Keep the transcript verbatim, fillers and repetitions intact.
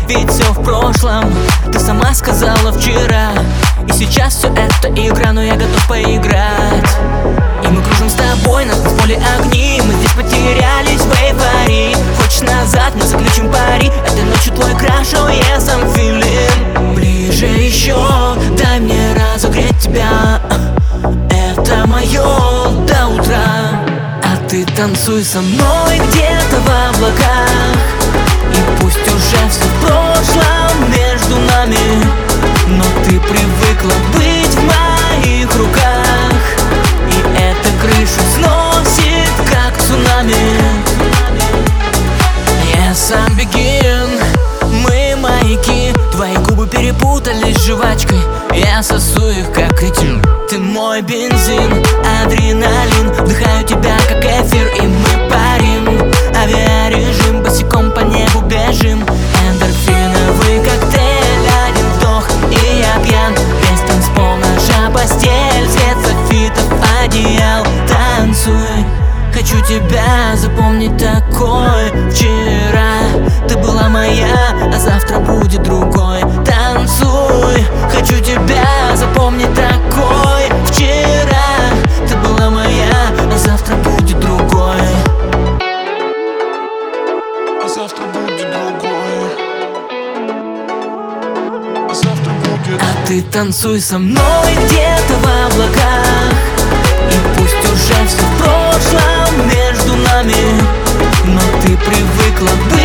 ведь все в прошлом. Ты сама сказала вчера, и сейчас все это игра, но я готов поиграть. И мы кружим с тобой на поле огни, мы здесь потерялись в эйфории. Хочешь назад, мы заключим пари, этой ночью твой краш, oh yes, I'm feeling. Ближе еще, дай мне разогреть тебя, это мое до утра. А ты танцуй со мной где-то в облаках, и пусть уже все в прошлом между нами, но ты привыкла быть в моих руках, и эта крышу сносит, как цунами. Я сам бегин, мы маяки, твои губы перепутались с жвачкой, я сосу их, как кретин. Ты мой бензин, адреналин, вдыхаю тебя, как эфир, и мы парим. Авиарежим, босиком по небу бежим, эндорфиновый коктейль, один вдох, и я пьян. Весь танцпол наша постель, свет софитов, одеял. Танцуй, хочу тебя запомнить такой. Вчера ты была моя, а завтра будет другой. Танцуй, хочу тебя запомнить такой. Вчера ты была моя, а завтра будет другой. А завтра будет другой. А завтра будет. А ты танцуй со мной где-то в облаках, и пусть уже все в прошлом между нами, но ты привыкла быть